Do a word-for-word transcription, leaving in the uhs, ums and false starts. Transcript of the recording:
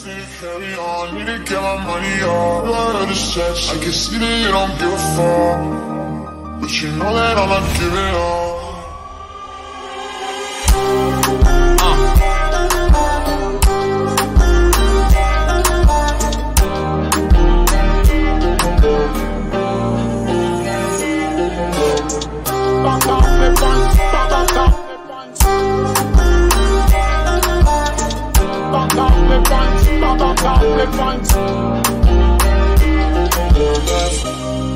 Carry on, need to get my money up. Blood of the sex, I can see that you don't give a fuck, but you know that I'm not giving up. Back off the punch, back off the punch. Back off the punch, back off the punch.